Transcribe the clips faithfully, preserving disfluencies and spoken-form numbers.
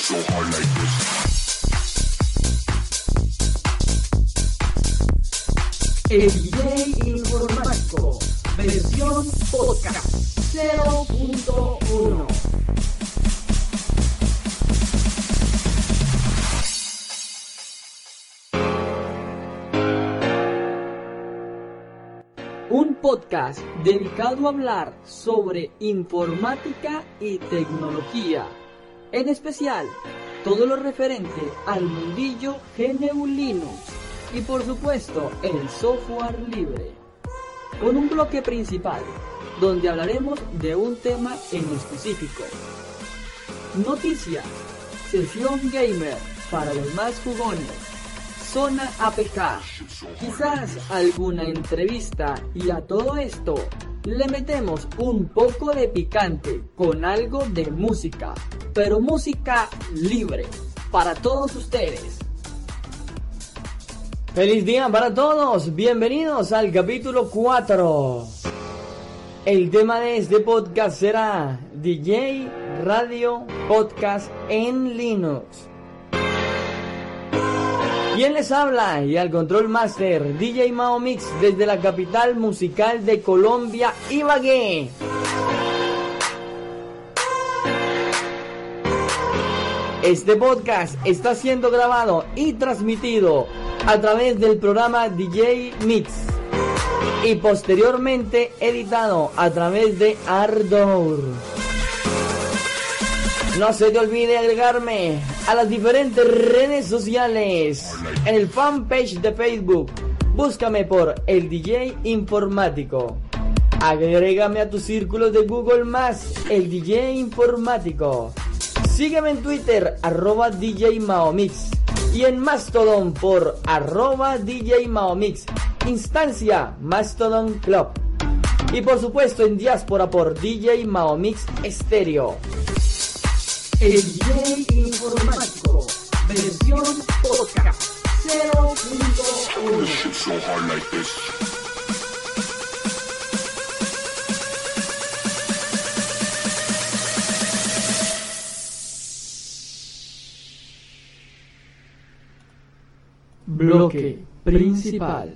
El D J Informático, versión podcast cero punto uno. Un podcast dedicado a hablar sobre informática y tecnología, en especial todo lo referente al mundillo G N U Linux y por supuesto el software libre, con un bloque principal donde hablaremos de un tema en específico, noticias, sesión gamer para los más jugones, zona A P K, quizás alguna entrevista, y a todo esto le metemos un poco de picante con algo de música, pero música libre para todos ustedes. ¡Feliz día para todos! Bienvenidos al capítulo cuatro. El tema de este podcast será D J Radio Podcast en Linux. ¿Quién les habla? Y al control master, D J Mao Mix, desde la capital musical de Colombia, Ibagué. Este podcast está siendo grabado y transmitido a través del programa D J Mix y posteriormente editado a través de Ardor. No se te olvide agregarme a las diferentes redes sociales. En el fanpage de Facebook, búscame por el D J Informático. Agrégame a tus círculos de Google más el D J Informático. Sígueme en Twitter, arroba D J Maomix. Y en Mastodon por arroba D J Maomix. Instancia Mastodon Club. Y por supuesto en Diáspora por D J Maomix Estéreo. El D J Informático, versión podcast cero punto uno. Bloque principal.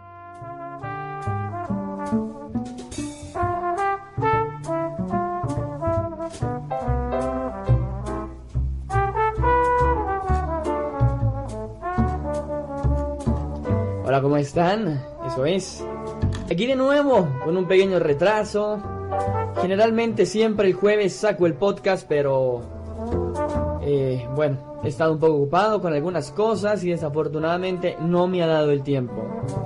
Hola, ¿cómo están? Eso es. Aquí de nuevo, con un pequeño retraso. Generalmente siempre el jueves saco el podcast, pero... Eh, bueno, he estado un poco ocupado con algunas cosas y desafortunadamente no me ha dado el tiempo.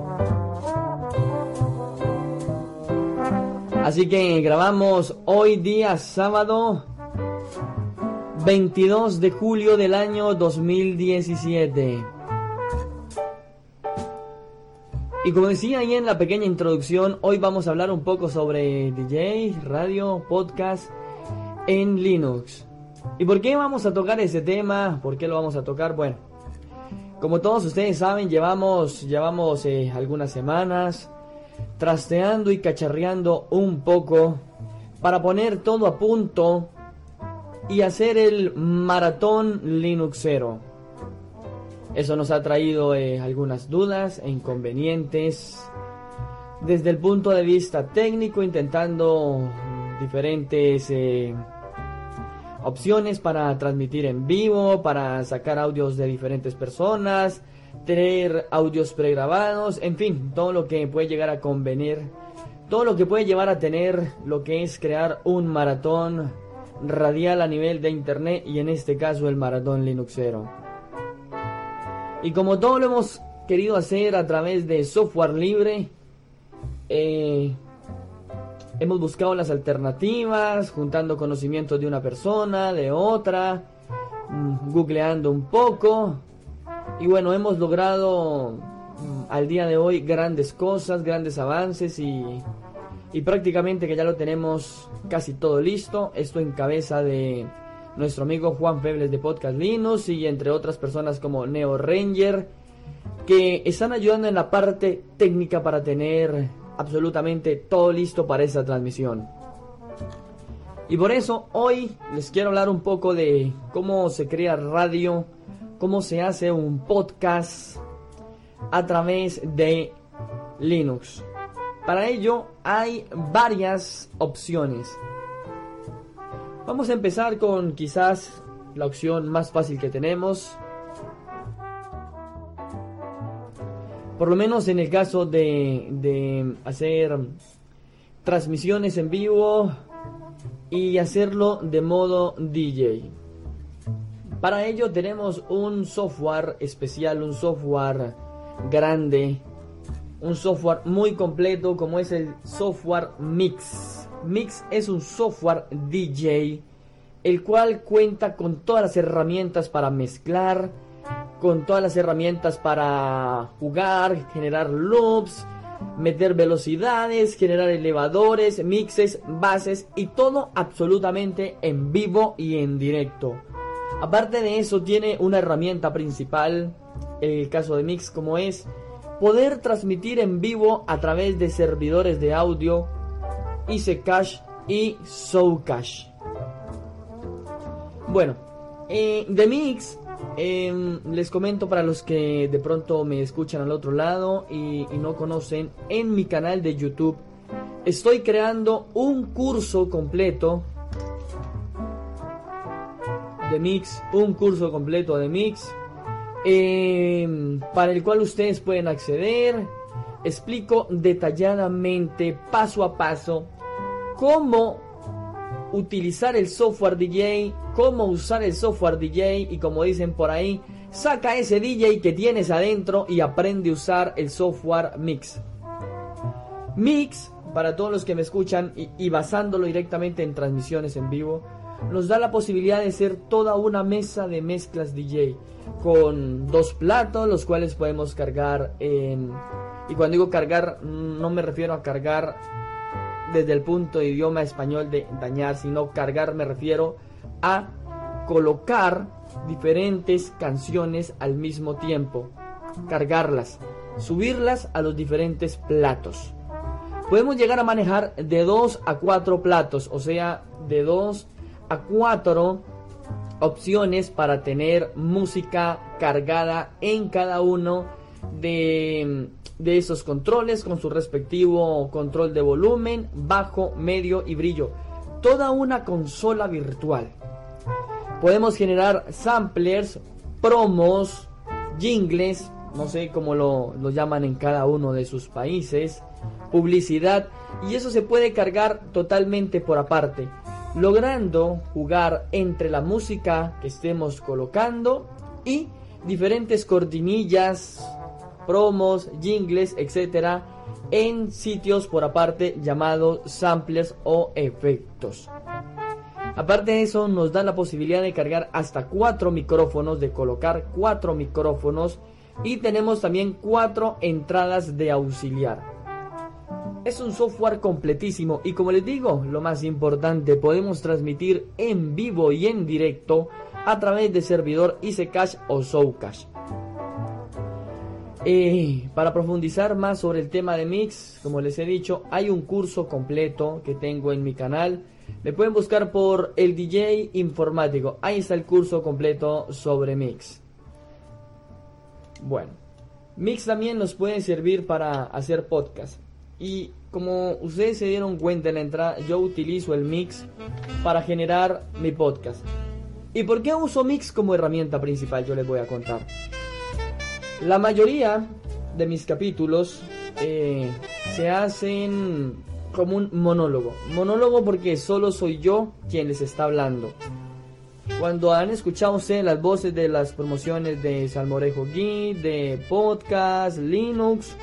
Así que grabamos hoy día sábado veintidós de julio del año dos mil diecisiete. Y como decía ahí en la pequeña introducción, hoy vamos a hablar un poco sobre D J, radio, podcast en Linux. ¿Y por qué vamos a tocar ese tema? ¿Por qué lo vamos a tocar? Bueno, como todos ustedes saben, llevamos, llevamos eh, algunas semanas trasteando y cacharreando un poco para poner todo a punto y hacer el maratón Linuxero. Eso nos ha traído eh, algunas dudas e inconvenientes desde el punto de vista técnico, intentando diferentes eh, opciones para transmitir en vivo, para sacar audios de diferentes personas, tener audios pregrabados, en fin, todo lo que puede llegar a convenir, todo lo que puede llevar a tener lo que es crear un maratón radial a nivel de internet, y en este caso el maratón Linuxero. Y como todo lo hemos querido hacer a través de software libre, eh, hemos buscado las alternativas, juntando conocimientos de una persona, de otra, mmm, googleando un poco. Y bueno, hemos logrado mmm, al día de hoy grandes cosas, grandes avances y, y prácticamente que ya lo tenemos casi todo listo. Esto en cabeza de nuestro amigo Juan Febles de Podcast Linux y entre otras personas como Neo Ranger, que están ayudando en la parte técnica para tener absolutamente todo listo para esa transmisión. Y por eso hoy les quiero hablar un poco de cómo se crea radio, cómo se hace un podcast a través de Linux. Para ello hay varias opciones. Vamos a empezar con quizás la opción más fácil que tenemos. Por lo menos en el caso de, de hacer transmisiones en vivo y hacerlo de modo D J. Para ello tenemos un software especial, un software grande, un software muy completo como es el software Mix. Mix es un software D J el cual cuenta con todas las herramientas para mezclar, con todas las herramientas para jugar, generar loops, meter velocidades, generar elevadores, mixes, bases y todo absolutamente en vivo y en directo. Aparte de eso tiene una herramienta principal, en el caso de Mix, como es poder transmitir en vivo a través de servidores de audio, EasyCache y Soundcache. Bueno, eh, de Mix eh, les comento para los que de pronto me escuchan al otro lado y, y no conocen, en mi canal de YouTube estoy creando un curso completo de Mix, un curso completo de Mix, eh, para el cual ustedes pueden acceder. Explico detalladamente, paso a paso, cómo utilizar el software D J, cómo usar el software D J y, como dicen por ahí, saca ese D J que tienes adentro y aprende a usar el software Mix. Mix, para todos los que me escuchan y, y basándolo directamente en transmisiones en vivo, nos da la posibilidad de ser toda una mesa de mezclas D J con dos platos, los cuales podemos cargar en... Y cuando digo cargar, no me refiero a cargar desde el punto de idioma español de dañar, sino cargar me refiero a colocar diferentes canciones al mismo tiempo, cargarlas, subirlas a los diferentes platos. Podemos llegar a manejar de dos a cuatro platos, o sea, de dos a cuatro opciones para tener música cargada en cada uno de, de esos controles, con su respectivo control de volumen, bajo, medio y brillo. Toda una consola virtual. Podemos generar samplers, promos, jingles, no sé cómo lo, lo llaman en cada uno de sus países, publicidad, y eso se puede cargar totalmente por aparte, logrando jugar entre la música que estemos colocando y diferentes cortinillas, promos, jingles, etcétera, en sitios por aparte llamados samplers o efectos. Aparte de eso, nos da la posibilidad de cargar hasta cuatro micrófonos, de colocar cuatro micrófonos, y tenemos también cuatro entradas de auxiliar. Es un software completísimo y, como les digo, lo más importante, podemos transmitir en vivo y en directo a través de servidor EasyCache o Soundcache. Eh, para profundizar más sobre el tema de Mix, como les he dicho, hay un curso completo que tengo en mi canal. Me pueden buscar por el D J informático. Ahí está el curso completo sobre Mix. Bueno, Mix también nos puede servir para hacer podcast. Y como ustedes se dieron cuenta en la entrada, yo utilizo el Mix para generar mi podcast. ¿Y por qué uso Mix como herramienta principal? Yo les voy a contar. La mayoría de mis capítulos eh, se hacen como un monólogo. Monólogo porque solo soy yo quien les está hablando. Cuando han escuchado ustedes las voces de las promociones de Salmorejo Geek, de Podcast, Linux,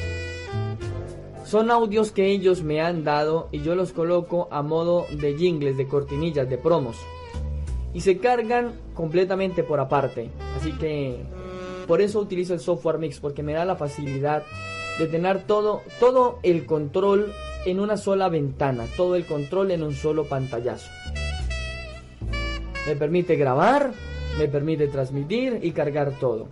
son audios que ellos me han dado y yo los coloco a modo de jingles, de cortinillas, de promos. Y se cargan completamente por aparte. Así que por eso utilizo el software Mix, porque me da la facilidad de tener todo, todo el control en una sola ventana, todo el control en un solo pantallazo. Me permite grabar, me permite transmitir y cargar todo.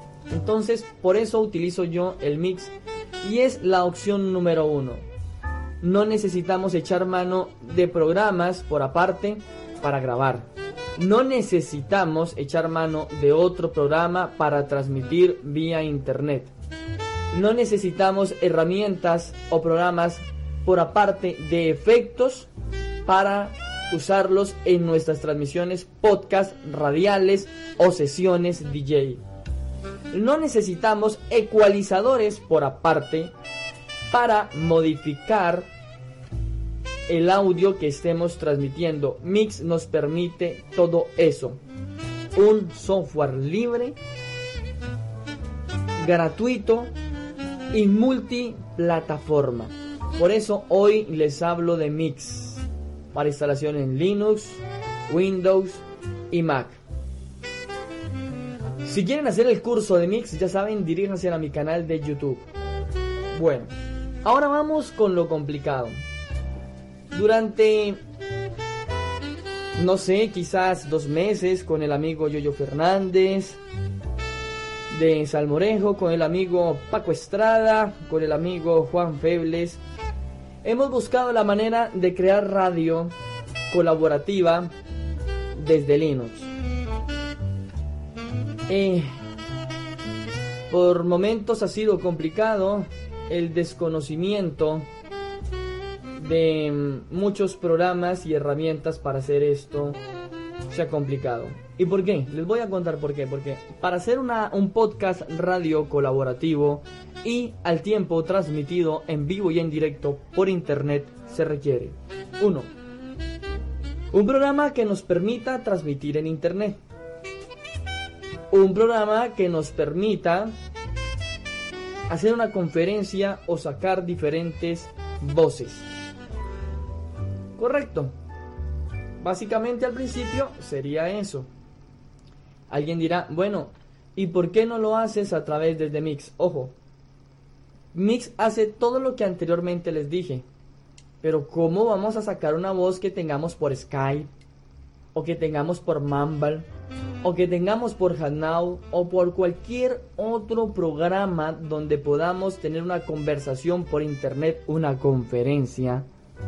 Entonces, por eso utilizo yo el Mix y es la opción número uno. no necesitamos echar mano de programas por aparte para grabar. No necesitamos echar mano de otro programa para transmitir vía internet. No necesitamos herramientas o programas por aparte de efectos para usarlos en nuestras transmisiones podcast, radiales o sesiones D J. No necesitamos ecualizadores por aparte para modificar el audio que estemos transmitiendo. Mix nos permite todo eso. Un software libre, gratuito y multiplataforma. Por eso hoy les hablo de Mix para instalación en Linux, Windows y Mac. Si quieren hacer el curso de Mix, ya saben, diríjanse a mi canal de YouTube. Bueno, ahora vamos con lo complicado. Durante, no sé, quizás dos meses con el amigo Yoyo Fernández de Salmorejo, con el amigo Paco Estrada, con el amigo Juan Febles, hemos buscado la manera de crear radio colaborativa desde Linux. Eh, por momentos ha sido complicado. El desconocimiento de muchos programas y herramientas para hacer esto se ha complicado. ¿Y por qué? Les voy a contar por qué. Porque para hacer una, un podcast radio colaborativo y al tiempo transmitido en vivo y en directo por internet se requiere: uno, un programa que nos permita transmitir en internet. Un programa que nos permita hacer una conferencia o sacar diferentes voces. Correcto. Básicamente al principio sería eso. Alguien dirá, bueno, ¿y por qué no lo haces a través de Mix? Ojo, Mix hace todo lo que anteriormente les dije. Pero ¿cómo vamos a sacar una voz que tengamos por Skype? O que tengamos por Mumble, o que tengamos por Hangouts, o por cualquier otro programa donde podamos tener una conversación por internet, una conferencia,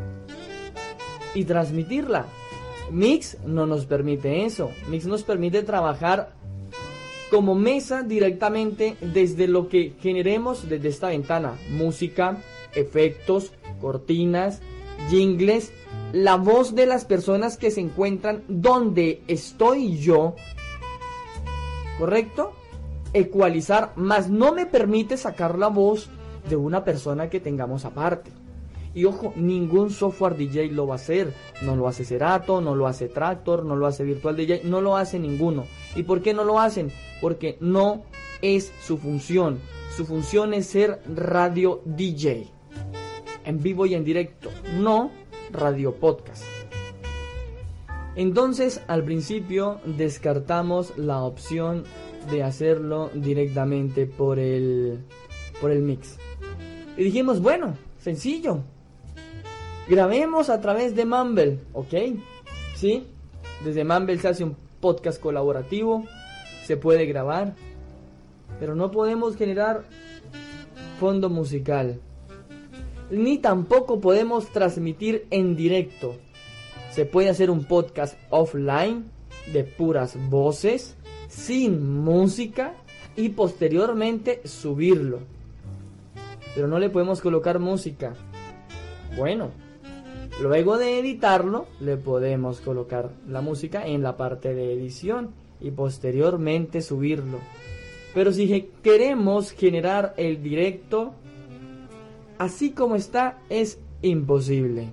y transmitirla? Mix no nos permite eso. Mix nos permite trabajar como mesa directamente desde lo que generemos desde esta ventana: música, efectos, cortinas, jingles, la voz de las personas que se encuentran donde estoy yo, ¿correcto? Ecualizar, más no me permite sacar la voz de una persona que tengamos aparte. Y ojo, ningún software D J lo va a hacer. No lo hace Serato, no lo hace Tractor, no lo hace Virtual D J, no lo hace ninguno. ¿Y por qué no lo hacen? Porque no es su función. Su función es ser radio D J, en vivo y en directo, no radio podcast. Entonces al principio descartamos la opción de hacerlo directamente por el por el Mix. Y dijimos, bueno, sencillo, grabemos a través de Mumble, ¿ok? Sí, desde Mumble se hace un podcast colaborativo, se puede grabar, pero no podemos generar fondo musical, ni tampoco podemos transmitir en directo. Se puede hacer un podcast offline de puras voces, sin música, y posteriormente subirlo. Pero no le podemos colocar música. Bueno, luego de editarlo, le podemos colocar la música en la parte de edición y posteriormente subirlo. Pero si queremos generar el directo así como está, es imposible.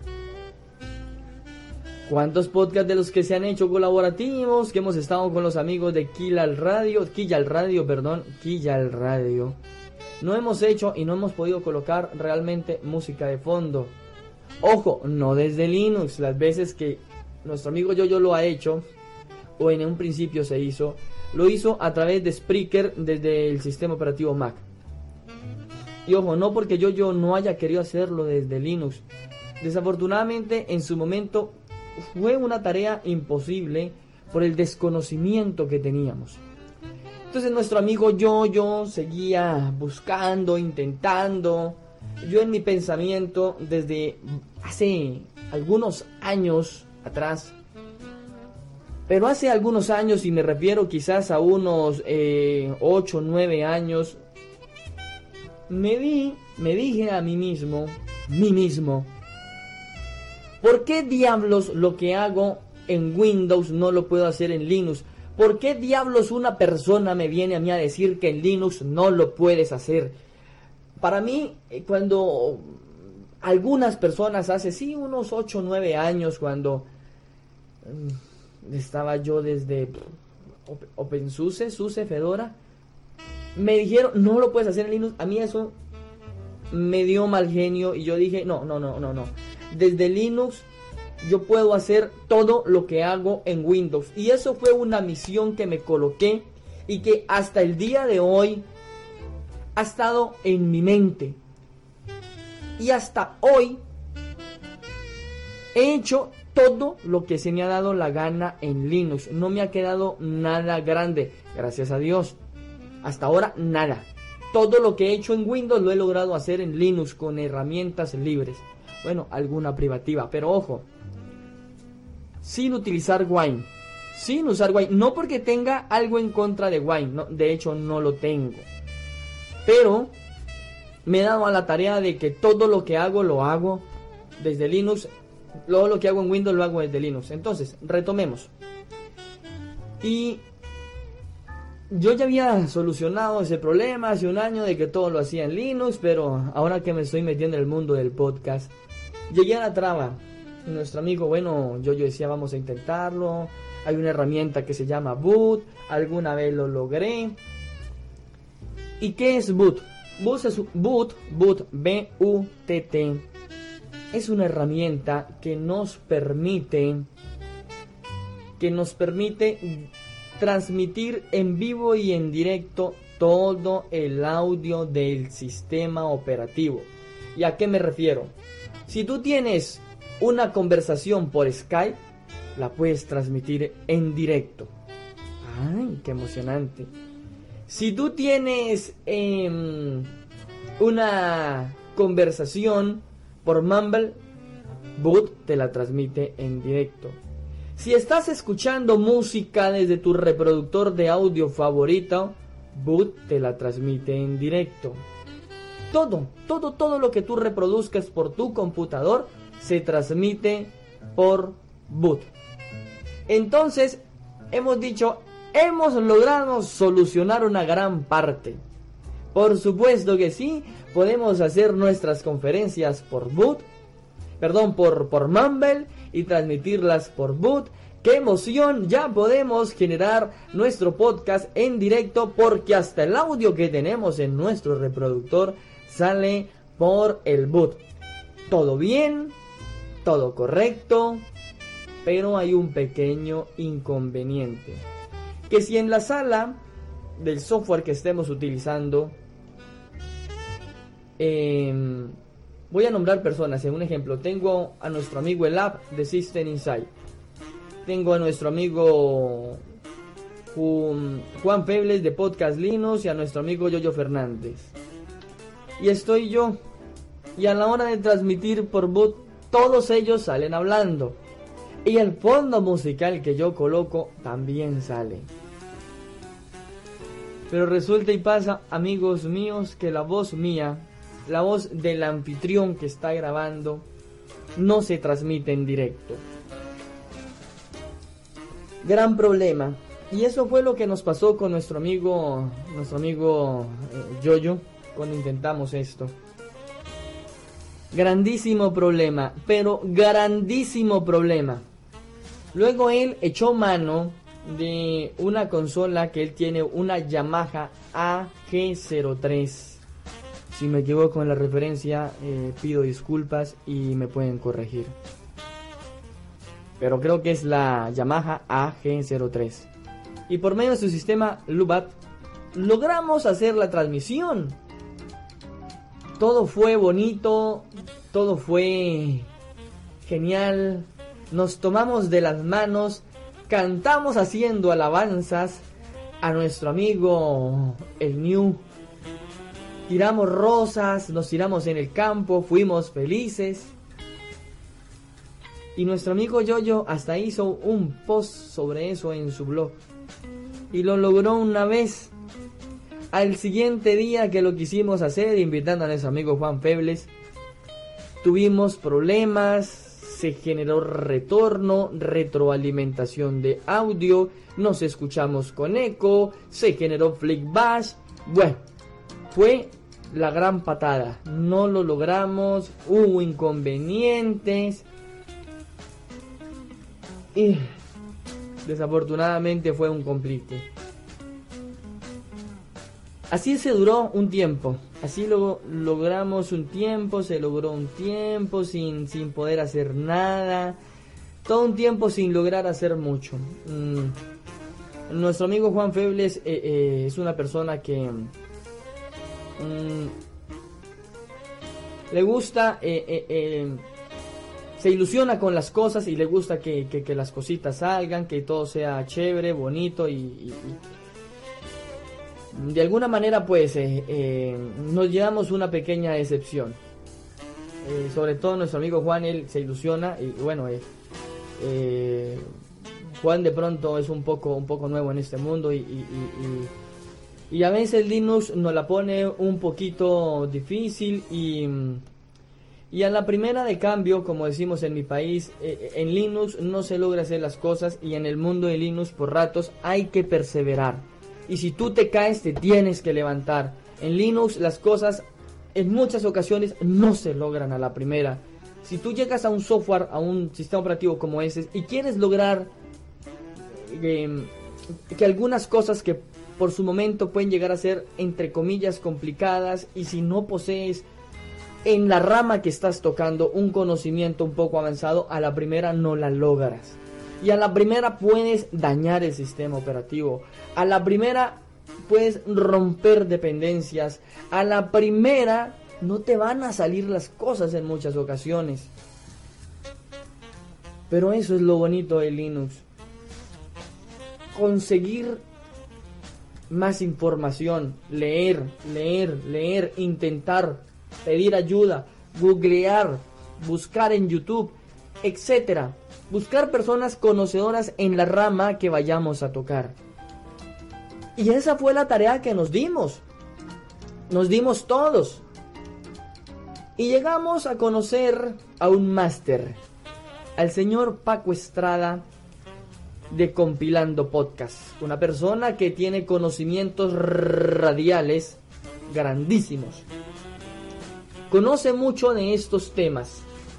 ¿Cuántos podcasts de los que se han hecho colaborativos, que hemos estado con los amigos de Killal Radio, Killal Radio, perdón, Killal Radio, no hemos hecho y no hemos podido colocar realmente música de fondo? Ojo, no desde Linux. Las veces que nuestro amigo Yoyo lo ha hecho, o en un principio se hizo, lo hizo a través de Spreaker desde el sistema operativo Mac. Y ojo, no porque yo, yo no haya querido hacerlo desde Linux. Desafortunadamente en su momento fue una tarea imposible por el desconocimiento que teníamos. Entonces nuestro amigo Yoyo seguía buscando, intentando, yo en mi pensamiento desde hace algunos años atrás, pero hace algunos años, y me refiero quizás a unos eh, ocho, nueve años, me di, me dije a mí mismo, mí mismo, ¿por qué diablos lo que hago en Windows no lo puedo hacer en Linux? ¿Por qué diablos una persona me viene a mí a decir que en Linux no lo puedes hacer? Para mí, cuando algunas personas hace, sí, unos ocho o nueve años, cuando estaba yo desde OpenSUSE, SUSE, Fedora, me dijeron, no lo puedes hacer en Linux. A mí eso me dio mal genio y yo dije, no, no, no, no, no. Desde Linux yo puedo hacer todo lo que hago en Windows. Y eso fue una misión que me coloqué y que hasta el día de hoy ha estado en mi mente. Y hasta hoy he hecho todo lo que se me ha dado la gana en Linux. No me ha quedado nada grande, gracias a Dios. Hasta ahora nada. Todo lo que he hecho en Windows lo he logrado hacer en Linux con herramientas libres. Bueno, alguna privativa, pero ojo, sin utilizar Wine. Sin usar Wine. No porque tenga algo en contra de Wine. No, de hecho, no lo tengo. Pero me he dado a la tarea de que todo lo que hago, lo hago desde Linux. Todo lo que hago en Windows lo hago desde Linux. Entonces, retomemos. Y yo ya había solucionado ese problema hace un año de que todo lo hacía en Linux. Pero ahora que me estoy metiendo en el mundo del podcast, llegué a la traba. Nuestro amigo, bueno, yo, yo decía, vamos a intentarlo. Hay una herramienta que se llama Boot. Alguna vez lo logré. ¿Y qué es Boot? Boot es Boot, Boot, B U T T. Es una herramienta que nos permite que nos permite transmitir en vivo y en directo todo el audio del sistema operativo. ¿Y a qué me refiero? Si tú tienes una conversación por Skype, la puedes transmitir en directo. ¡Ay, qué emocionante! Si tú tienes eh, una conversación por Mumble, Boot te la transmite en directo. Si estás escuchando música desde tu reproductor de audio favorito, Boot te la transmite en directo. Todo, todo, todo lo que tú reproduzcas por tu computador se transmite por Boot. Entonces, hemos dicho, hemos logrado solucionar una gran parte. Por supuesto que sí, podemos hacer nuestras conferencias por Boot, perdón, por, por Mumble y transmitirlas por Boot. ¡Qué emoción! Ya podemos generar nuestro podcast en directo porque hasta el audio que tenemos en nuestro reproductor sale por el Boot. Todo bien, todo correcto, pero hay un pequeño inconveniente. Que si en la sala del software que estemos utilizando, eh, voy a nombrar personas. En un ejemplo, tengo a nuestro amigo Elab de System Insight. Tengo a nuestro amigo Juan Febles de Podcast Linux y a nuestro amigo Yoyo Fernández. Y estoy yo. Y a la hora de transmitir por Boot, todos ellos salen hablando. Y el fondo musical que yo coloco también sale. Pero resulta y pasa, amigos míos, que la voz mía, la voz del anfitrión que está grabando, no se transmite en directo. Gran problema. Y eso fue lo que nos pasó con nuestro amigo, nuestro amigo eh, Yoyo, cuando intentamos esto. Grandísimo problema, pero grandísimo problema. Luego él echó mano de una consola que él tiene, una Yamaha A G cero tres. Si me equivoco en la referencia, eh, pido disculpas y me pueden corregir. Pero creo que es la Yamaha A G cero tres. Y por medio de su sistema Lubat, logramos hacer la transmisión. Todo fue bonito, todo fue genial. Nos tomamos de las manos, cantamos haciendo alabanzas a nuestro amigo el New. tiramos rosas, nos tiramos en el campo, fuimos felices. Y nuestro amigo Yoyo hasta hizo un post sobre eso en su blog. Y lo logró una vez. Al siguiente día que lo quisimos hacer, invitando a nuestro amigo Juan Febles, tuvimos problemas, se generó retorno, retroalimentación de audio, nos escuchamos con eco, se generó flickbash. Bueno, fue la gran patada. No lo logramos, hubo inconvenientes. Y desafortunadamente fue un complique. Así se duró un tiempo. Así lo logramos un tiempo, se logró un tiempo sin, sin poder hacer nada. Todo un tiempo sin lograr hacer mucho. Mm. Nuestro amigo Juan Febles eh, eh, es una persona que mm, le gusta, eh, eh, eh, se ilusiona con las cosas y le gusta que, que, que las cositas salgan, que todo sea chévere, bonito y... y, y de alguna manera pues eh, eh, nos llevamos una pequeña decepción. Eh, sobre todo nuestro amigo Juan, él se ilusiona y bueno, eh, eh, Juan de pronto es un poco un poco nuevo en este mundo y, y, y, y, y a veces Linux nos la pone un poquito difícil y, y a la primera de cambio, como decimos en mi país, eh, en Linux no se logra hacer las cosas y en el mundo de Linux por ratos hay que perseverar. Y si tú te caes, te tienes que levantar. En Linux las cosas en muchas ocasiones no se logran a la primera. Si tú llegas a un software, a un sistema operativo como ese, y quieres lograr eh, que algunas cosas que por su momento pueden llegar a ser, entre comillas, complicadas, y si no posees en la rama que estás tocando un conocimiento un poco avanzado, a la primera no la logras. Y a la primera puedes dañar el sistema operativo. A la primera puedes romper dependencias. A la primera no te van a salir las cosas en muchas ocasiones. Pero eso es lo bonito de Linux. Conseguir más información. Leer, leer, leer, intentar, pedir ayuda, googlear, buscar en YouTube, etcétera. Buscar personas conocedoras en la rama que vayamos a tocar. Y esa fue la tarea que nos dimos. Nos dimos todos. Y llegamos a conocer a un máster, al señor Paco Estrada de Compilando Podcast. Una persona que tiene conocimientos radiales grandísimos. Conoce mucho de estos temas.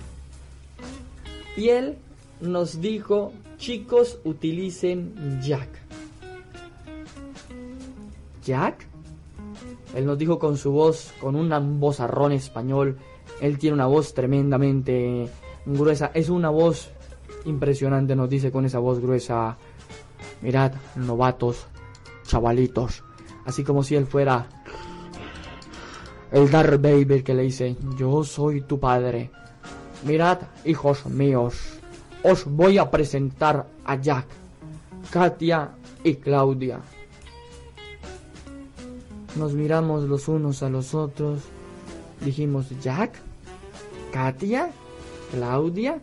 Y él nos dijo, chicos, utilicen Jack. ¿Jack? Él nos dijo con su voz, con un vozarrón español. Él tiene una voz tremendamente gruesa. Es una voz impresionante, nos dice con esa voz gruesa. Mirad, novatos, chavalitos. Así como si él fuera el Darth Vader que le dice, yo soy tu padre. Mirad, hijos míos, os voy a presentar a Jack, Katia y Claudia. Nos miramos los unos a los otros. Dijimos, Jack, Katia, Claudia.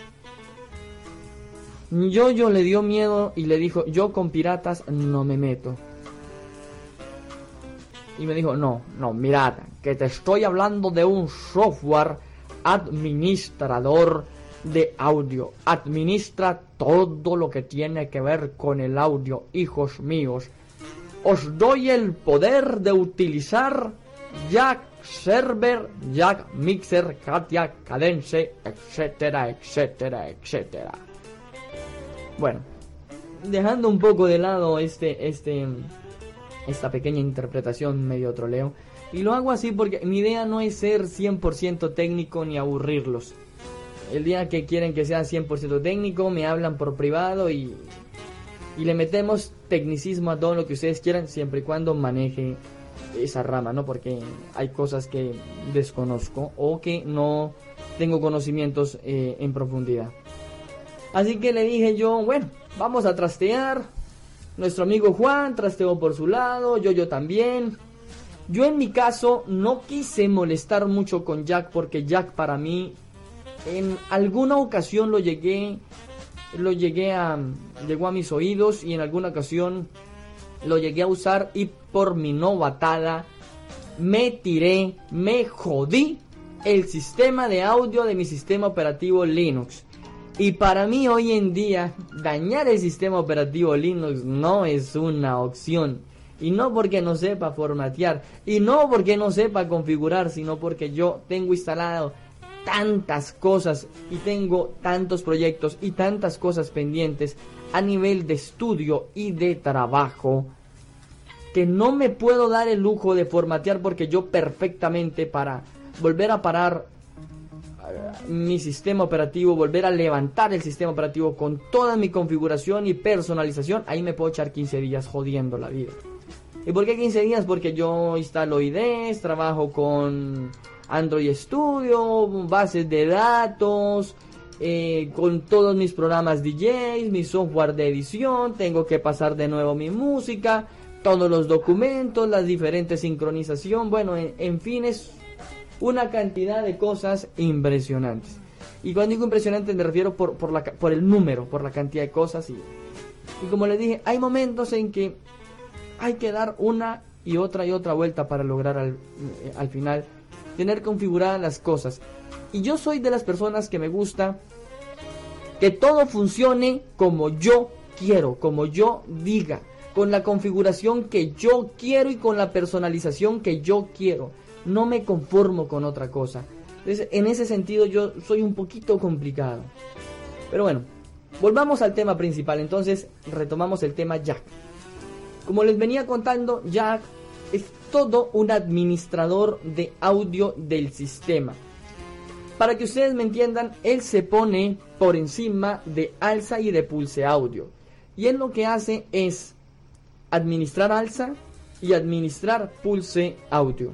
Yoyo le dio miedo y le dijo, yo con piratas no me meto. Y me dijo, no, no, mirad, que te estoy hablando de un software administrador de audio. Administra todo lo que tiene que ver con el audio, hijos míos. Os doy el poder de utilizar Jack Server, Jack Mixer, Katia Cadence, etcétera, etcétera, etcétera. Bueno, dejando un poco de lado este, este, esta pequeña interpretación medio troleo. Y lo hago así porque mi idea no es ser cien por ciento técnico ni aburrirlos. El día que quieren que sea cien por ciento técnico, me hablan por privado y, y le metemos tecnicismo a todo lo que ustedes quieran, siempre y cuando maneje esa rama, ¿no? Porque hay cosas que desconozco o que no tengo conocimientos eh, en profundidad. Así que le dije yo, bueno, vamos a trastear. Nuestro amigo Juan trasteó por su lado, yo yo también. Yo en mi caso no quise molestar mucho con Jack, porque Jack para mí en alguna ocasión lo llegué lo llegué a llegó a mis oídos, y en alguna ocasión lo llegué a usar, y por mi novatada me tiré, me jodí el sistema de audio de mi sistema operativo Linux. Y para mí hoy en día dañar el sistema operativo Linux no es una opción. Y no porque no sepa formatear, y no porque no sepa configurar, sino porque yo tengo instalado tantas cosas y tengo tantos proyectos y tantas cosas pendientes a nivel de estudio y de trabajo, que no me puedo dar el lujo de formatear, porque yo perfectamente, para volver a parar uh, mi sistema operativo, volver a levantar el sistema operativo con toda mi configuración y personalización, ahí me puedo echar quince días jodiendo la vida. ¿Y por qué quince días? Porque yo instalo I D E s, trabajo con Android Studio, bases de datos, eh, con todos mis programas D Js, mi software de edición, tengo que pasar de nuevo mi música, todos los documentos, las diferentes sincronización, bueno, en, en fin, es una cantidad de cosas impresionantes. Y cuando digo impresionante me refiero por, por, la, por el número, por la cantidad de cosas. Y, y como les dije, hay momentos en que hay que dar una y otra y otra vuelta para lograr al, al final tener configuradas las cosas. Y yo soy de las personas que me gusta que todo funcione como yo quiero, como yo diga, con la configuración que yo quiero y con la personalización que yo quiero. No me conformo con otra cosa. Entonces, en ese sentido yo soy un poquito complicado. Pero bueno, volvamos al tema principal. Entonces retomamos el tema Jack. Como les venía contando, Jack es todo un administrador de audio del sistema. Para que ustedes me entiendan, él se pone por encima de Alza y de Pulse Audio. Y él lo que hace es administrar Alza y administrar Pulse Audio.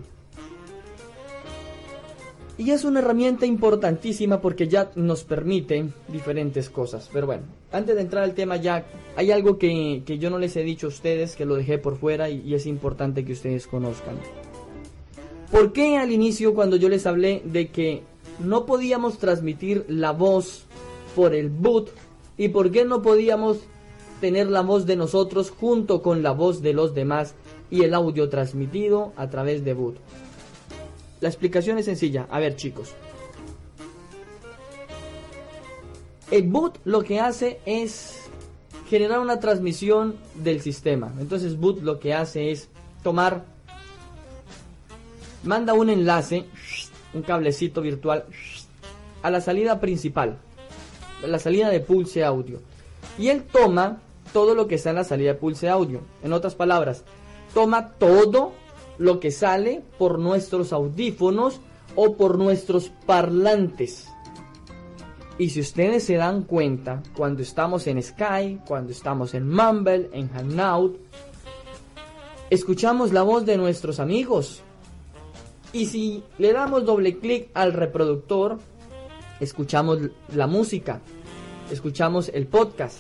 Y es una herramienta importantísima porque Jack nos permite diferentes cosas. Pero bueno, antes de entrar al tema Jack, hay algo que, que yo no les he dicho a ustedes, que lo dejé por fuera y, y es importante que ustedes conozcan. ¿Por qué al inicio, cuando yo les hablé de que no podíamos transmitir la voz por el boot, y por qué no podíamos tener la voz de nosotros junto con la voz de los demás y el audio transmitido a través de boot? La explicación es sencilla. A ver, chicos, el boot lo que hace es generar una transmisión del sistema. Entonces boot lo que hace es tomar, manda un enlace, un cablecito virtual a la salida principal, la salida de Pulse Audio, y él toma todo lo que está en la salida de Pulse Audio. En otras palabras, toma todo lo que sale por nuestros audífonos o por nuestros parlantes. Y si ustedes se dan cuenta, cuando estamos en Skype, cuando estamos en Mumble, en Hangout, escuchamos la voz de nuestros amigos. Y si le damos doble clic al reproductor, escuchamos la música, escuchamos el podcast.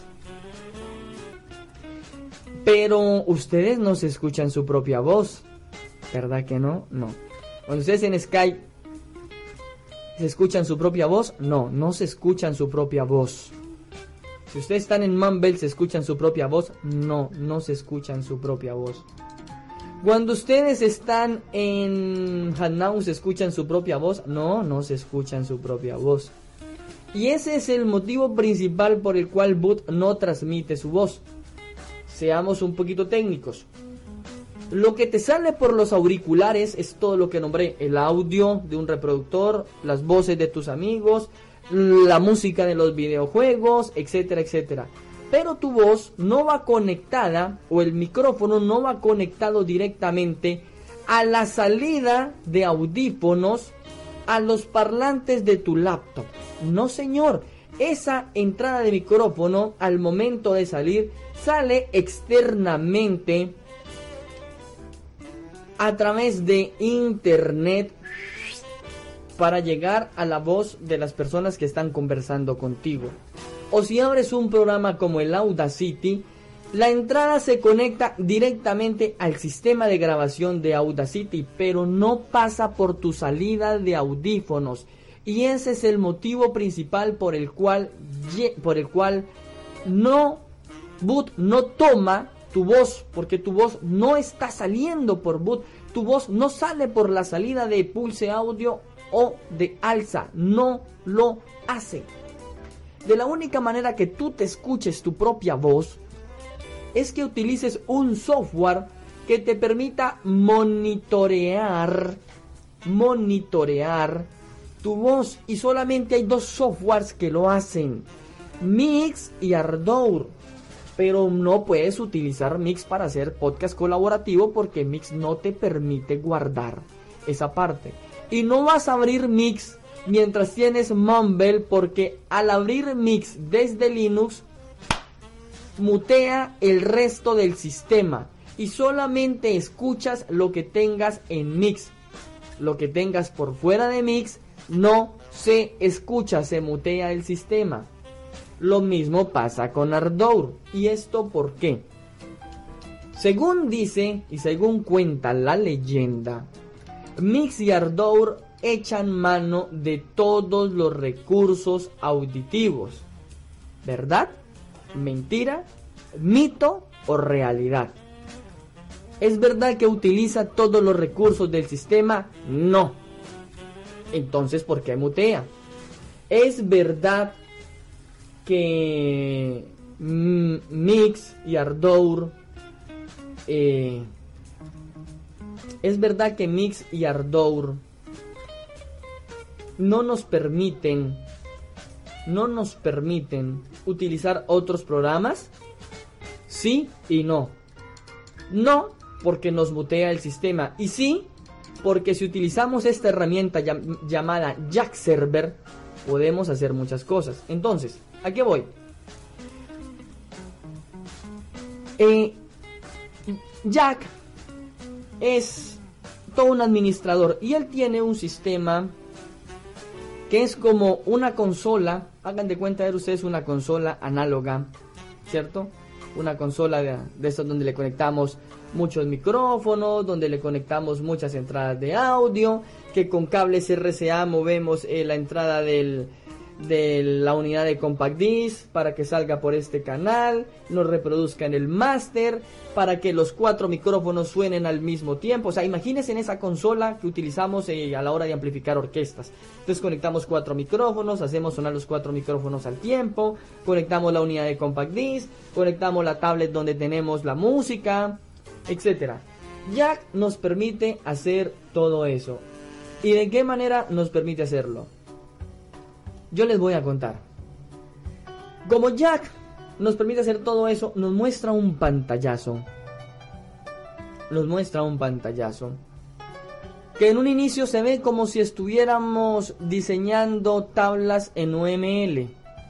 Pero ustedes no se escuchan su propia voz, ¿verdad que no? No. Cuando ustedes en Skype se escuchan su propia voz, no, no se escuchan su propia voz. Si ustedes están en Mumble, ¿se escuchan su propia voz? No, no se escuchan su propia voz. Cuando ustedes están en Hangout, ¿se escuchan su propia voz? No, no se escuchan su propia voz. Y ese es el motivo principal por el cual boot no transmite su voz. Seamos un poquito técnicos. Lo que te sale por los auriculares es todo lo que nombré: el audio de un reproductor, las voces de tus amigos, la música de los videojuegos, etcétera, etcétera. Pero tu voz no va conectada, o el micrófono no va conectado directamente a la salida de audífonos, a los parlantes de tu laptop. No, señor. Esa entrada de micrófono, al momento de salir, sale externamente a través de internet para llegar a la voz de las personas que están conversando contigo. O si abres un programa como el Audacity, La entrada se conecta directamente al sistema de grabación de Audacity, pero no pasa por tu salida de audífonos. Y ese es el motivo principal por el cual, por el cual no, boot no toma tu voz, porque tu voz no está saliendo por boot. Tu voz no sale por la salida de Pulse Audio o de Alza, no lo hace. De la única manera que tú te escuches tu propia voz es que utilices un software que te permita monitorear, monitorear tu voz, y solamente hay dos softwares que lo hacen, Mix y Ardour. Pero no puedes utilizar Mix para hacer podcast colaborativo porque Mix no te permite guardar esa parte. Y no vas a abrir Mix mientras tienes Mumble, porque al abrir Mix desde Linux mutea el resto del sistema y solamente escuchas lo que tengas en Mix. Lo que tengas por fuera de Mix no se escucha, se mutea el sistema. Lo mismo pasa con Ardour. ¿Y esto por qué? Según dice y según cuenta la leyenda, Mix y Ardour echan mano de todos los recursos auditivos. ¿Verdad? ¿Mentira? ¿Mito o realidad? ¿Es verdad que utiliza todos los recursos del sistema? No. Entonces, ¿por qué mutea? ¿Es verdad que mm, Mix y Ardour eh, es verdad que Mix y Ardour no nos permiten no nos permiten utilizar otros programas? Sí y no. No, porque nos mutea el sistema, y sí, porque si utilizamos esta herramienta llam- llamada Jack Server, podemos hacer muchas cosas. Entonces, ¿a qué voy? Eh, Jack es todo un administrador y él tiene un sistema que es como una consola. Hagan de cuenta de ustedes una consola análoga, ¿cierto? Una consola de, de esas donde le conectamos muchos micrófonos, donde le conectamos muchas entradas de audio, que con cables R C A movemos eh, la entrada del, de la unidad de compact disc para que salga por este canal, nos reproduzca en el máster, para que los cuatro micrófonos suenen al mismo tiempo. O sea, imagínense en esa consola que utilizamos eh, a la hora de amplificar orquestas. Entonces conectamos cuatro micrófonos, hacemos sonar los cuatro micrófonos al tiempo, conectamos la unidad de compact disc, conectamos la tablet donde tenemos la música, etcétera. Jack nos permite hacer todo eso. ¿Y de qué manera nos permite hacerlo? Yo les voy a contar. Como Jack nos permite hacer todo eso, nos muestra un pantallazo. Nos muestra un pantallazo que en un inicio se ve como si estuviéramos diseñando tablas en U M L.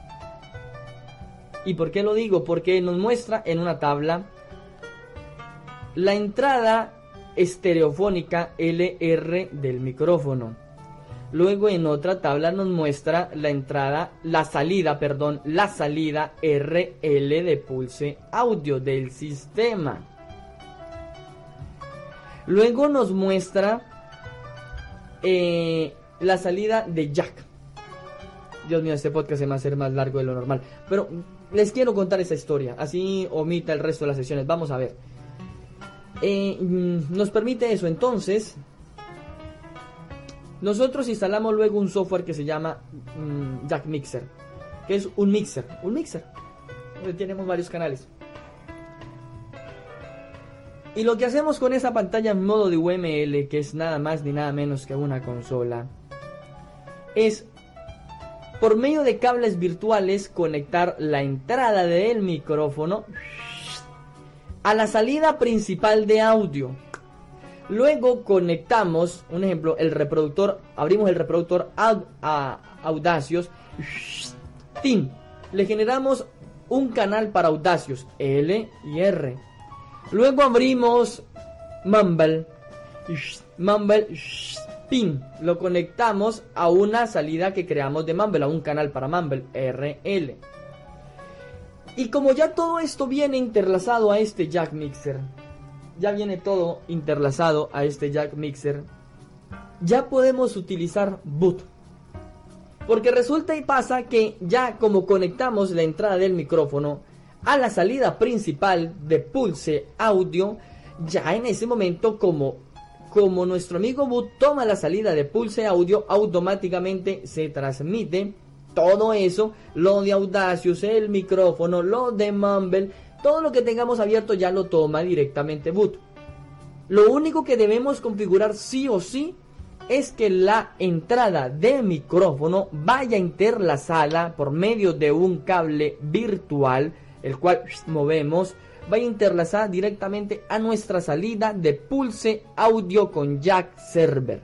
¿Y por qué lo digo? Porque nos muestra en una tabla la entrada estereofónica L R del micrófono. Luego en otra tabla nos muestra la entrada, la salida, perdón, la salida R L de Pulse Audio del sistema. Luego nos muestra eh, la salida de Jack. Dios mío, este podcast se me va a hacer más largo de lo normal, pero les quiero contar esa historia, así omita el resto de las sesiones. Vamos a ver. Eh, nos permite eso. Entonces nosotros instalamos luego un software que se llama mmm, Jack Mixer, que es un mixer, un mixer donde tenemos varios canales. Y lo que hacemos con esa pantalla en modo de U M L, que es nada más ni nada menos que una consola, es por medio de cables virtuales conectar la entrada del micrófono a la salida principal de audio. Luego conectamos, un ejemplo, el reproductor, abrimos el reproductor a, a Audacious, ¡tim! Le generamos un canal para Audacious, L y R. Luego abrimos Mumble, Mumble, ¡pim! Lo conectamos a una salida que creamos de Mumble, a un canal para Mumble, R L. Y como ya todo esto viene interlazado a este jack mixer, ya viene todo interlazado a este jack mixer, ya podemos utilizar boot. Porque resulta y pasa que ya como conectamos la entrada del micrófono a la salida principal de Pulse Audio, ya en ese momento como, como nuestro amigo boot toma la salida de Pulse Audio, automáticamente se transmite todo eso, lo de Audacious, el micrófono, lo de Mumble, todo lo que tengamos abierto ya lo toma directamente boot. Lo único que debemos configurar sí o sí es que la entrada de micrófono vaya interlazada por medio de un cable virtual, el cual movemos, vaya interlazada directamente a nuestra salida de Pulse Audio con jack server.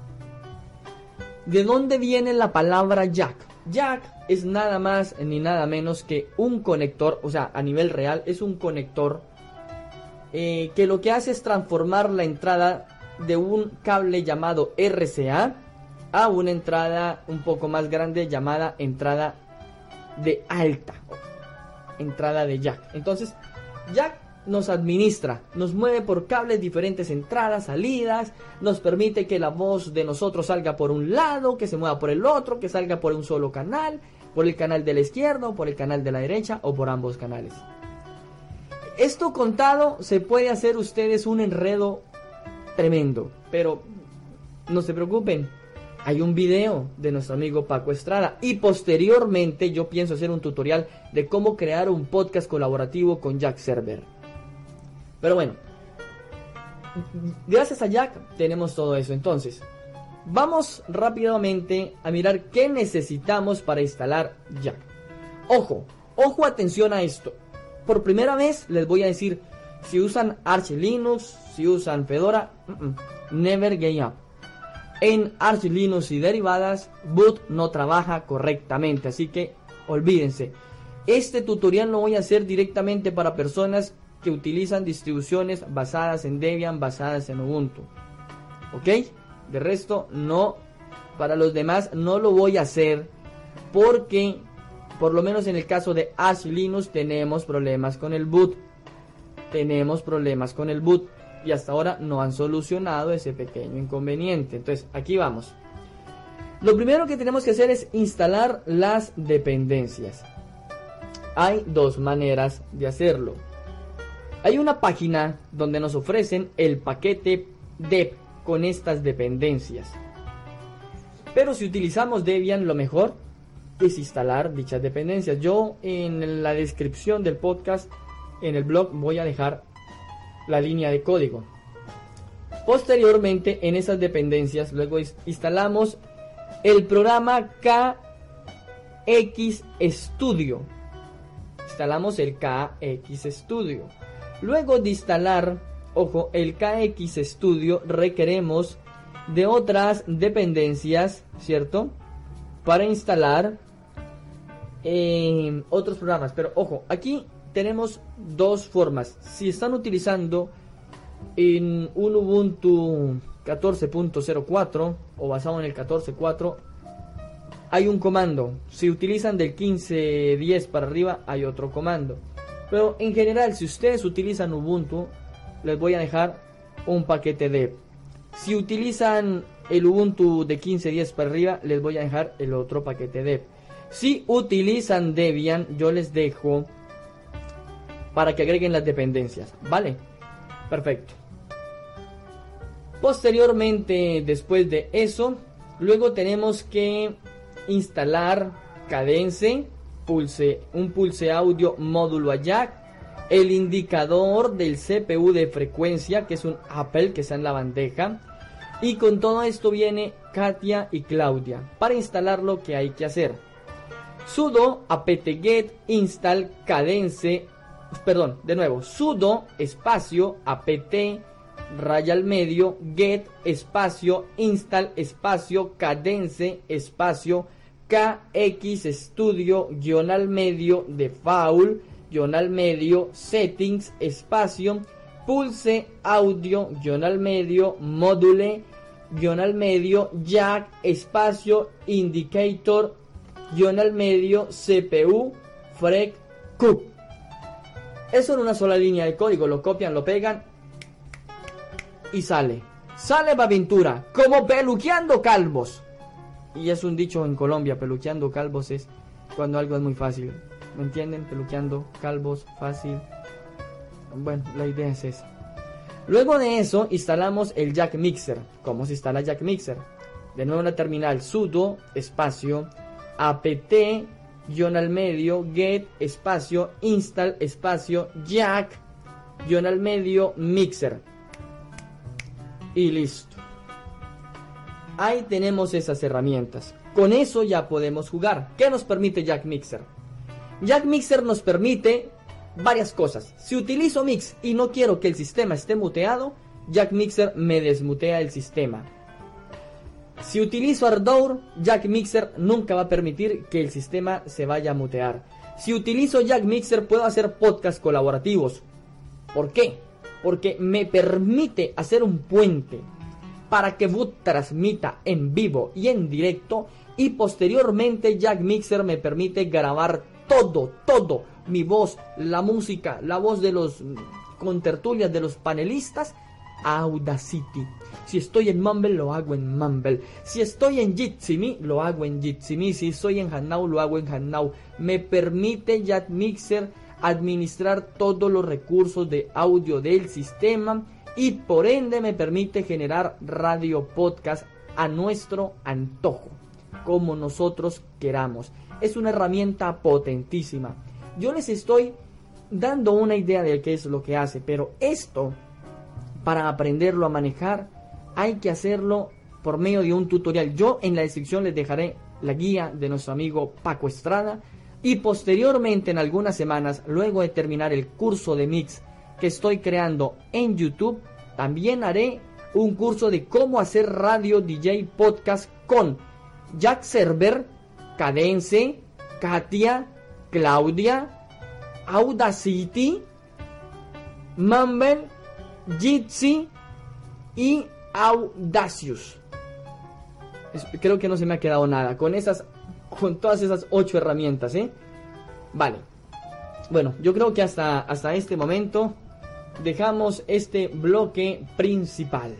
¿De dónde viene la palabra jack? Jack es nada más ni nada menos que un conector, o sea, a nivel real es un conector eh, que lo que hace es transformar la entrada de un cable llamado R C A a una entrada un poco más grande llamada entrada de alta, entrada de jack. Entonces, jack nos administra, nos mueve por cables diferentes, entradas, salidas, nos permite que la voz de nosotros salga por un lado, que se mueva por el otro, que salga por un solo canal, por el canal de la izquierda o por el canal de la derecha o por ambos canales. Esto contado se puede hacer ustedes un enredo tremendo, pero no se preocupen, hay un video de nuestro amigo Paco Estrada y posteriormente yo pienso hacer un tutorial de cómo crear un podcast colaborativo con jack server. Pero bueno, gracias a Jack tenemos todo eso. Entonces, vamos rápidamente a mirar qué necesitamos para instalar Jack. Ojo, ojo, atención a esto. Por primera vez les voy a decir, si usan Arch Linux, si usan Fedora, uh-uh, never give up. En Arch Linux y derivadas, boot no trabaja correctamente, así que olvídense. Este tutorial lo voy a hacer directamente para personas que utilizan distribuciones basadas en Debian, basadas en Ubuntu. ¿Ok? De resto, no. Para los demás no lo voy a hacer porque, por lo menos en el caso de Arch Linux, tenemos problemas con el boot. Tenemos problemas con el boot. Y hasta ahora no han solucionado ese pequeño inconveniente. Entonces, aquí vamos. Lo primero que tenemos que hacer es instalar las dependencias. Hay dos maneras de hacerlo. Hay una página donde nos ofrecen el paquete dep con estas dependencias. Pero si utilizamos Debian, lo mejor es instalar dichas dependencias. Yo en la descripción del podcast, en el blog, voy a dejar la línea de código. Posteriormente, en esas dependencias, luego instalamos el programa K X Studio. Instalamos el K X Studio. Luego de instalar, ojo, el K X Studio, requeremos de otras dependencias, ¿cierto? Para instalar eh, otros programas. Pero ojo, aquí tenemos dos formas. Si están utilizando en un Ubuntu catorce punto cero cuatro o basado en el catorce punto cuatro, hay un comando. Si utilizan del quince punto diez para arriba, hay otro comando. Pero en general, si ustedes utilizan Ubuntu, les voy a dejar un paquete dep. Si utilizan el Ubuntu de quince punto diez para arriba, les voy a dejar el otro paquete dep. Si utilizan Debian, yo les dejo para que agreguen las dependencias, ¿vale? Perfecto. Posteriormente, después de eso, luego tenemos que instalar Cadence, Pulse, un Pulse Audio módulo a jack, el indicador del C P U de frecuencia, que es un Apple que está en la bandeja, y con todo esto viene Katia y Claudia. Para instalarlo, ¿qué hay que hacer? Sudo apt-get install cadence, perdón, de nuevo, sudo espacio apt raya al medio get espacio install espacio cadence espacio kx studio guión al medio default guión al medio settings espacio pulse audio guión al medio module guión al medio jack espacio indicator guión al medio C P U frec Cook. Eso en una sola línea de código, lo copian, lo pegan y sale. Sale Baventura, como peluqueando calvos. Y es un dicho en Colombia, peluqueando calvos es cuando algo es muy fácil. ¿Me entienden? Peluqueando calvos, fácil. Bueno, la idea es esa. Luego de eso instalamos el Jack Mixer. ¿Cómo se instala Jack Mixer? De nuevo en la terminal, sudo, espacio, apt, guión al medio, get, espacio, install, espacio, jack, guión al medio, mixer. Y listo. Ahí tenemos esas herramientas. Con eso ya podemos jugar. ¿Qué nos permite Jack Mixer? Jack Mixer nos permite varias cosas. Si utilizo Mix y no quiero que el sistema esté muteado, Jack Mixer me desmutea el sistema. Si utilizo Ardour, Jack Mixer nunca va a permitir que el sistema se vaya a mutear. Si utilizo Jack Mixer puedo hacer podcasts colaborativos. ¿Por qué? Porque me permite hacer un puente para que Boot transmita en vivo y en directo, y posteriormente Jack Mixer me permite grabar todo, todo, mi voz, la música, la voz de los contertulias, de los panelistas, a Audacity. Si estoy en Mumble, lo hago en Mumble. Si estoy en Jitsi Me, lo hago en Jitsi Me. Si estoy en Hangout, lo hago en Hangout. Me permite Jack Mixer administrar todos los recursos de audio del sistema, y por ende me permite generar radio podcast a nuestro antojo, como nosotros queramos. Es una herramienta potentísima. Yo les estoy dando una idea de qué es lo que hace, pero esto, para aprenderlo a manejar, hay que hacerlo por medio de un tutorial. Yo en la descripción les dejaré la guía de nuestro amigo Paco Estrada, y posteriormente en algunas semanas, luego de terminar el curso de mix que estoy creando en YouTube, también haré un curso de cómo hacer radio D J podcast con Jack Server, Cadence, Katia, Claudia, Audacity, Mumble, Jitsi y Audacious. Creo que no se me ha quedado nada con esas, con todas esas ocho herramientas, ¿eh? Vale. Bueno, yo creo que hasta, hasta este momento dejamos este bloque principal.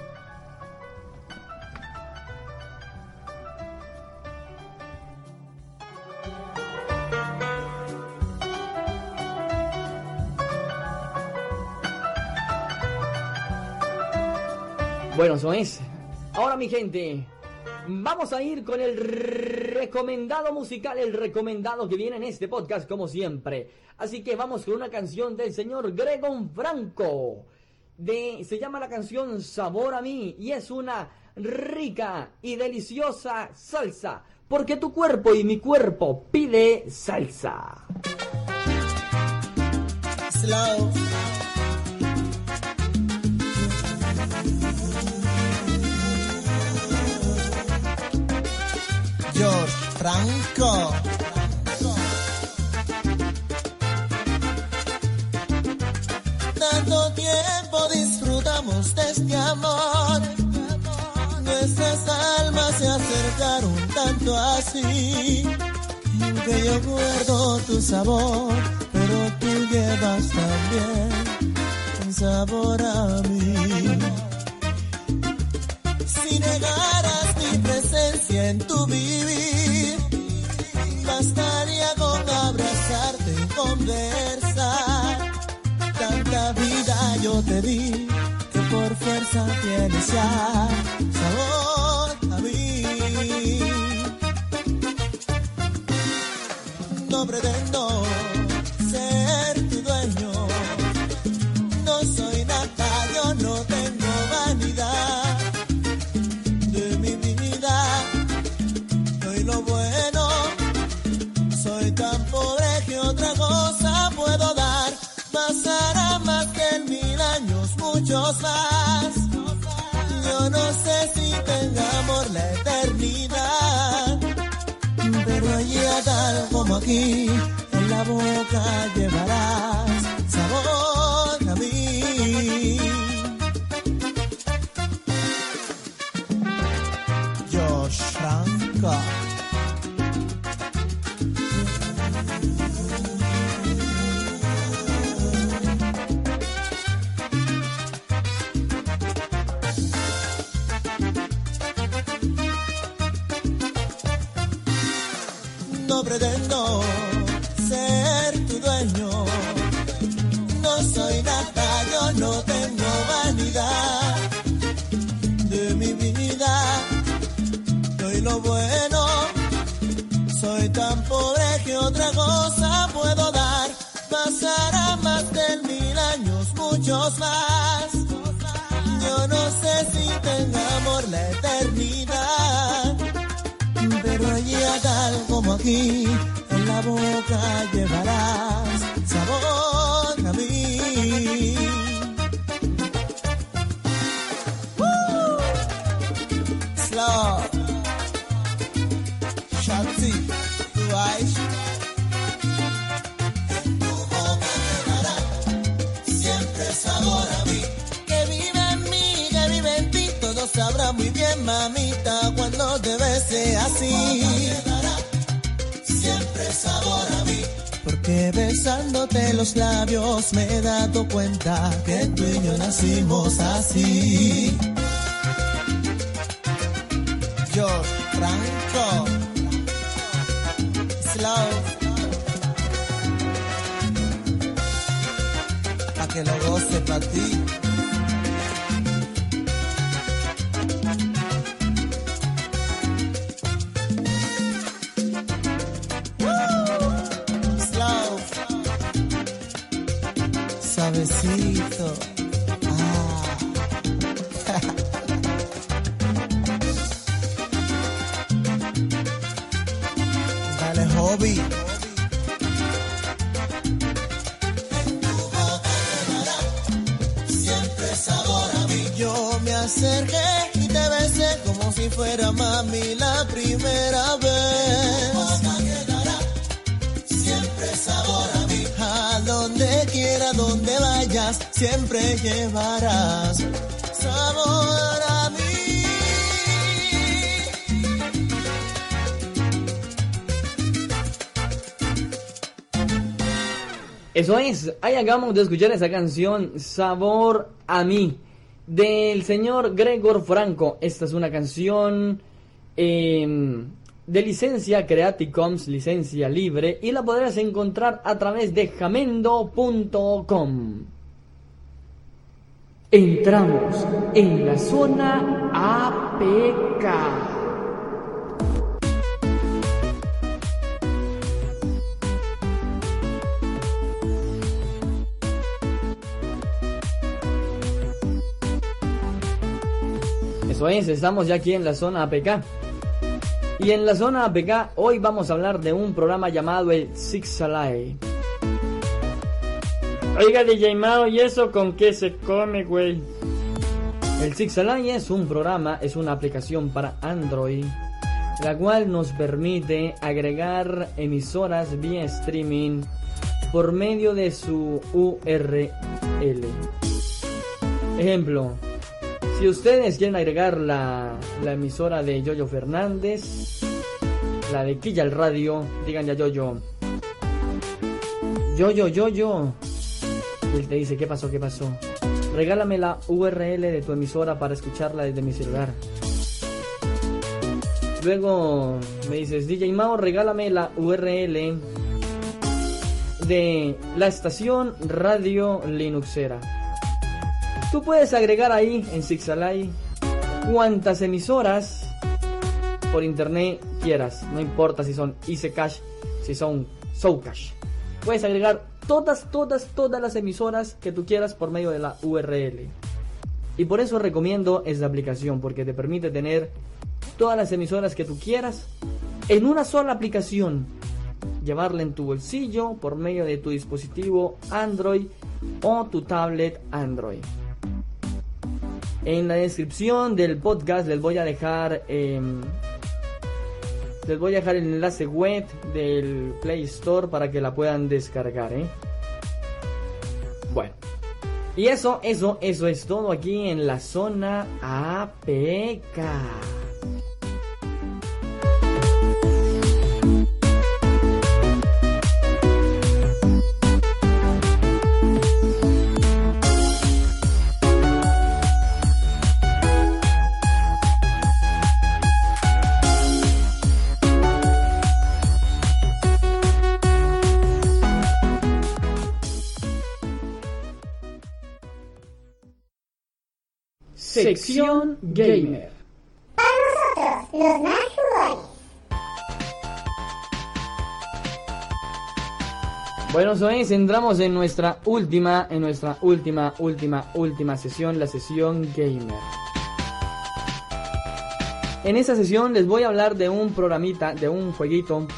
Bueno, eso es. Ahora, mi gente, vamos a ir con el recomendado musical, el recomendado que viene en este podcast, como siempre. Así que vamos con una canción del señor Gregor Franco. De, se llama la canción Sabor a mí, y es una rica y deliciosa salsa, porque tu cuerpo y mi cuerpo pide salsa. Slow. George Franco. Tanto tiempo disfrutamos de este amor, nuestras almas se acercaron tanto así, que yo guardo tu sabor, pero tú llevas también un sabor a mí. Si negaras mi presencia en tu vivir, bastaría con abrazarte y conversar. Tanta vida yo te di, que por fuerza tienes ya sabor a mí. No pretendo ser tu dueño, no soy nada, yo no tengo vanidad de mi vida. Doy lo bueno, soy tan pobre que otra cosa puedo dar. Pasará más que en mil años, muchos más. Yo no sé si tengamos la eternidad, pero allá tal como aquí, en la boca llevarás sabor a mí. George Franco. pretendo ser tu dueño. No soy nada, yo no tengo vanidad de mi vida. Doy lo bueno, soy tan pobre que otra cosa puedo dar. Pasará más de mil años, muchos más. Yo no sé si tenga amor la eternidad, pero allí tal como aquí, en la boca llevarás sabor a mí. ¡Woo! Slow. Shotzi, tu eyes. En tu boca quedará siempre sabor a mí. Que vive en mí, que vive en ti, todo sabrá muy bien, mamita, cuando te bese así. Siempre sabor a mí. Porque besándote los labios me he dado cuenta que tú y yo nacimos así. Yo, Franco, Slow, pa' que lo goce pa' ti. Suavecito. Ah. Dale, hobby. En tu boca quedará siempre sabor a mí. Yo me acerqué y te besé como si fuera mami la primera vez. En tu boca quedará siempre sabor a mí. A donde quiera, donde vayas, siempre llevarás sabor a mí. Eso es, ahí acabamos de escuchar esa canción Sabor a mí del señor Gregor Franco. Esta es una canción eh, de licencia Creative Commons, licencia libre, y la podrás encontrar a través de jamendo punto com. Entramos en la zona A P K. Eso es, estamos ya aquí en la zona A P K. Y en la zona A P K hoy vamos a hablar de un programa llamado el Sixalay. Oiga, D J Mao, ¿y eso con qué se come, güey? El Sixalay es un programa, es una aplicación para Android, la cual nos permite agregar emisoras vía streaming por medio de su U R L. Ejemplo, si ustedes quieren agregar la, la emisora de Yoyo Fernández, la de Quilla el Radio, díganle a Yoyo, Yoyo, Yoyo, y él te dice, ¿qué pasó, qué pasó? Regálame la U R L de tu emisora para escucharla desde mi celular. Luego me dices, D J Mao, regálame la U R L de la estación Radio Linuxera. Tú puedes agregar ahí en Sixalay cuantas emisoras por internet quieras, no importa si son EasyCash, si son Socash. Puedes agregar todas, todas, todas las emisoras que tú quieras por medio de la U R L. Y por eso recomiendo esta aplicación, porque te permite tener todas las emisoras que tú quieras en una sola aplicación, llevarla en tu bolsillo por medio de tu dispositivo Android o tu tablet Android. En la descripción del podcast les voy a dejar eh, les voy a dejar el enlace web del Play Store para que la puedan descargar, ¿eh? Bueno, y eso, eso, eso es todo aquí en la zona A P K. Sección Gamer. Para nosotros, los más jugones. Bueno, Soes, entramos en nuestra última, en nuestra última, última, última sesión, la sesión Gamer. En esta sesión les voy a hablar de un programita, de un jueguito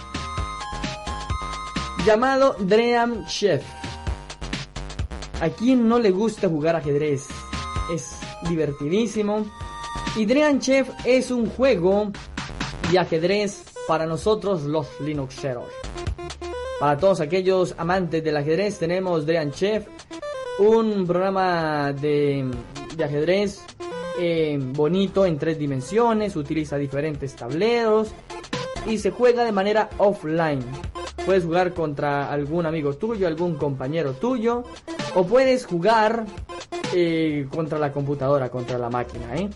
llamado Dream Chef. ¿A quién no le gusta jugar ajedrez? Es divertidísimo. Y Dream Chef es un juego de ajedrez para nosotros los Linuxeros. Para todos aquellos amantes del ajedrez tenemos Dream Chef, un programa de, de ajedrez eh, bonito en tres dimensiones, utiliza diferentes tableros y se juega de manera offline. Puedes jugar contra algún amigo tuyo, algún compañero tuyo, o puedes jugar eh, contra la computadora, contra la máquina, ¿eh?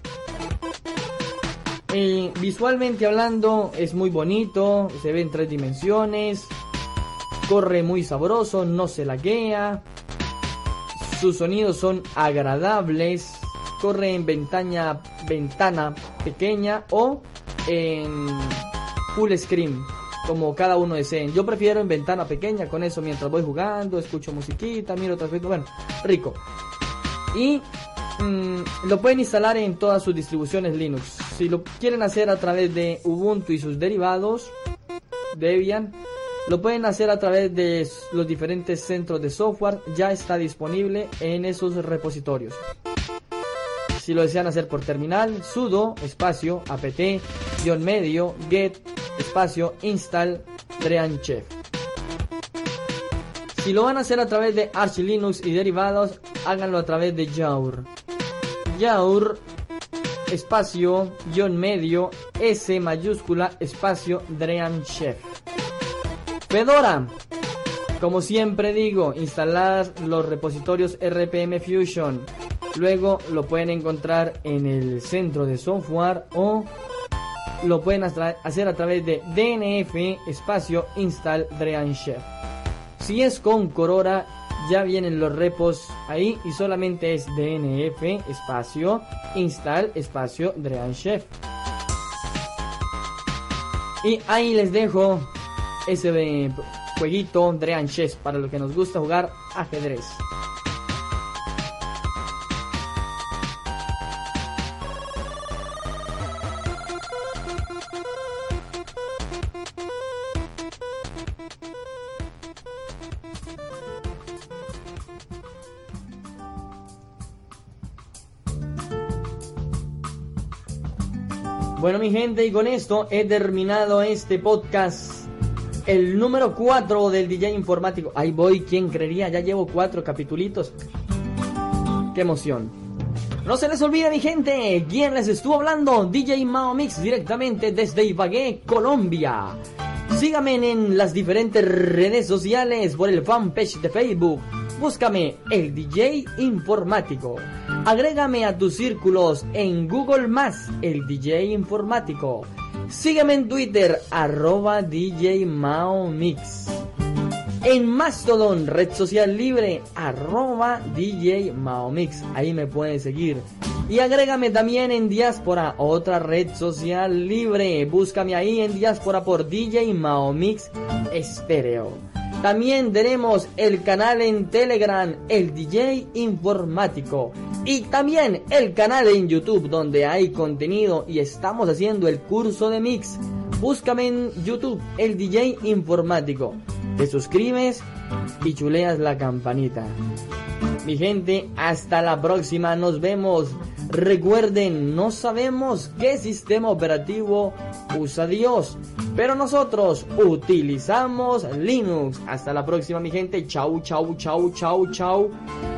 Eh, visualmente hablando es muy bonito, se ve en tres dimensiones. Corre muy sabroso, no se laguea. Sus sonidos son agradables. Corre en ventana, ventana pequeña o en full screen, como cada uno desee. Yo prefiero en ventana pequeña, con eso mientras voy jugando, escucho musiquita, miro otras veces. Bueno, rico. Y mmm, lo pueden instalar en todas sus distribuciones Linux. Si lo quieren hacer a través de Ubuntu y sus derivados, Debian, lo pueden hacer a través de los diferentes centros de software. Ya está disponible en esos repositorios. Si lo desean hacer por terminal, sudo espacio apt guión medio get espacio install Dream Chef. Si lo van a hacer a través de Arch Linux y derivados, háganlo a través de Yaur. Yaur espacio guión medio S mayúscula espacio Dream Chef. Fedora, como siempre digo, instalar los repositorios R P M Fusion. Luego lo pueden encontrar en el centro de software o lo pueden hacer a través de D N F espacio install Dream Chef. Si es con Corora, ya vienen los repos ahí y solamente es D N F espacio install espacio Dream Chef. Y ahí les dejo ese jueguito Dream Chef para los que nos gusta jugar ajedrez. Bueno, mi gente, y con esto he terminado este podcast, el número cuatro del D J Informático. Ahí voy, ¿quién creería? Ya llevo cuatro capitulitos. ¡Qué emoción! No se les olvide, mi gente, ¿quién les estuvo hablando? D J Mao Mix, directamente desde Ibagué, Colombia. Síganme en las diferentes redes sociales, por el fanpage de Facebook. Búscame el D J Informático. Agrégame a tus círculos en Google más, el D J Informático. Sígueme en Twitter, arroba D J Mao Mix. En Mastodon, red social libre, arroba D J Mao Mix. Ahí me puedes seguir. Y agrégame también en Diáspora, otra red social libre. Búscame ahí en Diáspora por D J Mao Mix Estéreo. También tenemos el canal en Telegram, el D J Informático. Y también el canal en YouTube, donde hay contenido y estamos haciendo el curso de mix. Búscame en YouTube, el D J Informático. Te suscribes y chuleas la campanita. Mi gente, hasta la próxima, nos vemos. Recuerden, no sabemos qué sistema operativo usa Dios, pero nosotros utilizamos Linux. Hasta la próxima, mi gente. Chau, chau, chau, chau, chau.